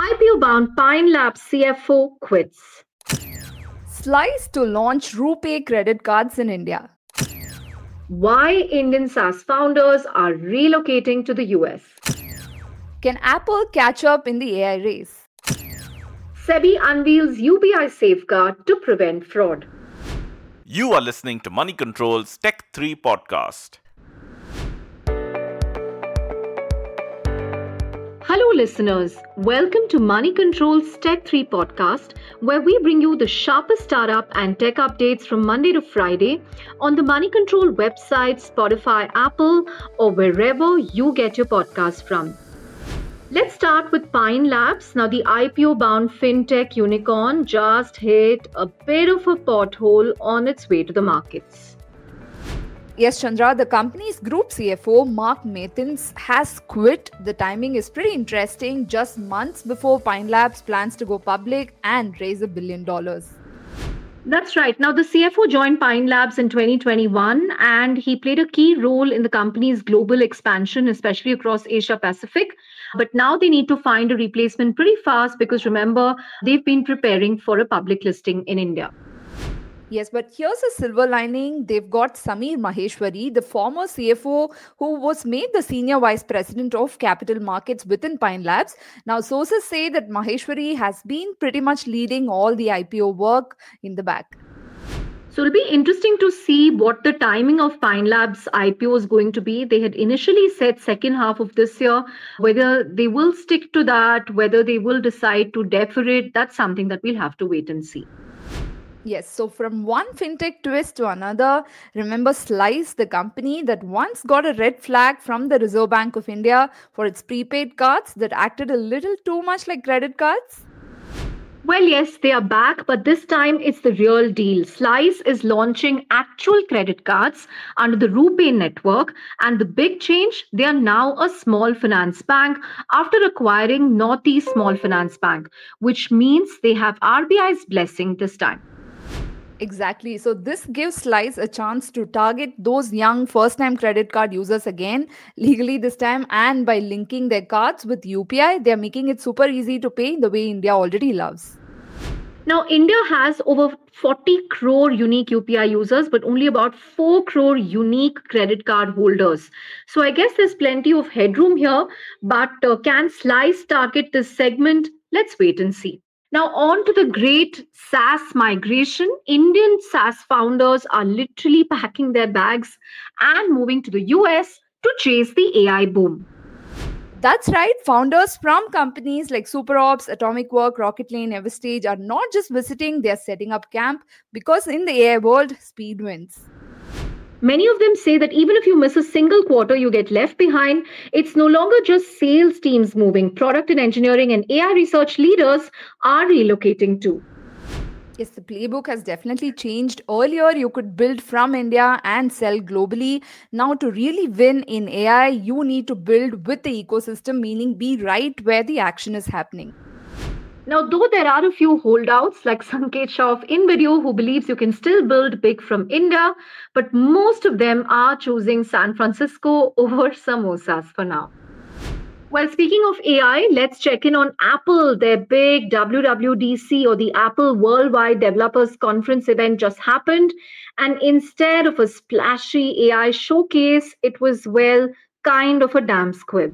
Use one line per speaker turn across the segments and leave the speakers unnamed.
IPO-bound Pine Labs CFO quits.
Slice to launch RuPay credit cards in India.
Why Indian SaaS founders are relocating to the US.
Can Apple catch up in the AI race?
SEBI unveils UPI safeguard to prevent fraud.
You are listening to Money Control's Tech 3 podcast.
Hello, listeners. Welcome to Money Control's Tech 3 podcast, where we bring you the sharpest startup and tech updates from Monday to Friday on the Money Control website, Spotify, Apple, or wherever you get your podcasts from. Let's start with Pine Labs. Now, the IPO-bound fintech unicorn just hit a bit of a pothole on its way to the markets.
Yes, Chandra, the company's group CFO, Mark Mathins, has quit. The timing is pretty interesting, just months before Pine Labs plans to go public and raise $1 billion.
That's right. Now, the CFO joined Pine Labs in 2021, and he played a key role in the company's global expansion, especially across Asia Pacific. But now they need to find a replacement pretty fast because remember, they've been preparing for a public listing in India.
Yes, but here's a silver lining. They've got Samir Maheshwari, the former CFO who was made the senior vice president of capital markets within Pine Labs. Now, sources say that Maheshwari has been pretty much leading all the IPO work in the back.
So it'll be interesting to see what the timing of Pine Labs IPO is going to be. They had initially said second half of this year. Whether they will stick to that, whether they will decide to defer it, that's something that we'll have to wait and see.
Yes, so from one fintech twist to another, remember Slice, the company that once got a red flag from the Reserve Bank of India for its prepaid cards that acted a little too much like credit cards?
Well, yes, they are back, but this time it's the real deal. Slice is launching actual credit cards under the RuPay network, and the big change, they are now a small finance bank after acquiring Northeast Small Finance Bank, which means they have RBI's blessing this time.
Exactly. So this gives Slice a chance to target those young first-time credit card users again, legally this time, and by linking their cards with UPI, they're making it super easy to pay the way India already loves.
Now, India has over 40 crore unique UPI users, but only about 4 crore unique credit card holders. So I guess there's plenty of headroom here, but can Slice target this segment? Let's wait and see. Now, on to the great SaaS migration. Indian SaaS founders are literally packing their bags and moving to the US to chase the AI boom.
That's right. Founders from companies like SuperOps, Atomic Work, Rocket Lane, Everstage are not just visiting, they're setting up camp because in the AI world, speed wins.
Many of them say that even if you miss a single quarter, you get left behind. It's no longer just sales teams moving. Product and engineering and AI research leaders are relocating too.
Yes, the playbook has definitely changed. Earlier, you could build from India and sell globally. Now, to really win in AI, you need to build with the ecosystem, meaning be right where the action is happening.
Now, though there are a few holdouts like Sanket Shah of InVideo who believes you can still build big from India, but most of them are choosing San Francisco over samosas for now. Well, speaking of AI, let's check in on Apple. Their big WWDC or the Apple Worldwide Developers Conference event just happened. And instead of a splashy AI showcase, it was, well, kind of a damn squib.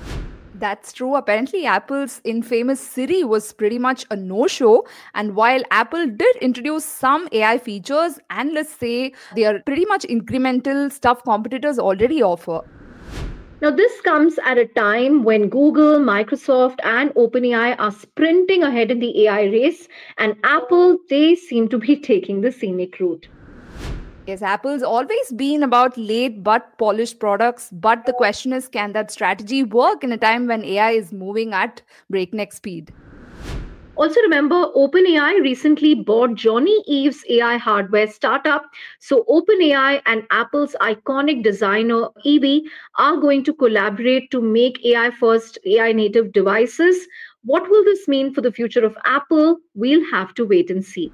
That's true. Apparently, Apple's infamous Siri was pretty much a no-show. And while Apple did introduce some AI features, analysts say they are pretty much incremental stuff competitors already offer.
Now, this comes at a time when Google, Microsoft, and OpenAI are sprinting ahead in the AI race, and Apple, they seem to be taking the scenic route.
Yes, Apple's always been about late but polished products, but the question is, can that strategy work in a time when AI is moving at breakneck speed?
Also, remember, OpenAI recently bought Johnny Ive's AI hardware startup. So, OpenAI and Apple's iconic designer Evie are going to collaborate to make AI first, AI native devices. What will this mean for the future of Apple? We'll have to wait and see.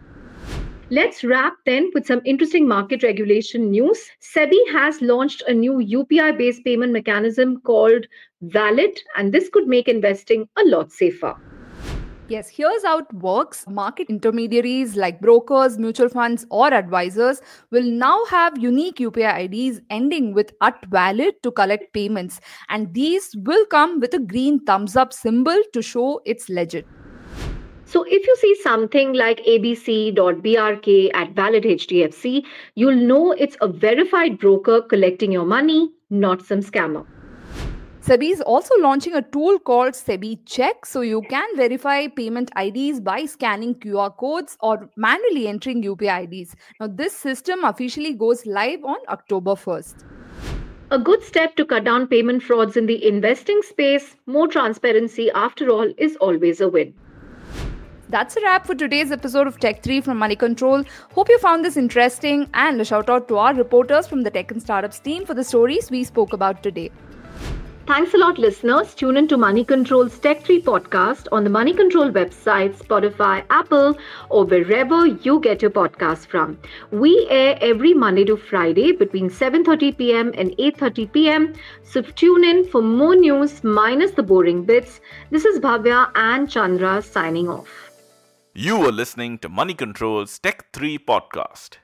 Let's wrap then with some interesting market regulation news. SEBI has launched a new UPI-based payment mechanism called Wallet, and this could make investing a lot safer.
Yes, here's how it works. Market intermediaries like brokers, mutual funds, or advisors will now have unique UPI IDs ending with at valid to collect payments. And these will come with a green thumbs up symbol to show it's legit.
So if you see something like abc.brk at valid HDFC, you'll know it's a verified broker collecting your money, not some scammer.
SEBI is also launching a tool called SEBI Check, so you can verify payment IDs by scanning QR codes or manually entering UPI IDs. Now, this system officially goes live on October 1st.
A good step to cut down payment frauds in the investing space. More transparency, after all, is always a win.
That's a wrap for today's episode of Tech 3 from Money Control. Hope you found this interesting, and a shout out to our reporters from the Tech and Startups team for the stories we spoke about today.
Thanks a lot, listeners. Tune in to Money Control's Tech 3 podcast on the Money Control website, Spotify, Apple, or wherever you get your podcasts from. We air every Monday to Friday between 7:30 p.m. and 8:30 p.m. So tune in for more news minus the boring bits. This is Bhavya and Chandra signing off.
You were listening to Money Control's Tech 3 podcast.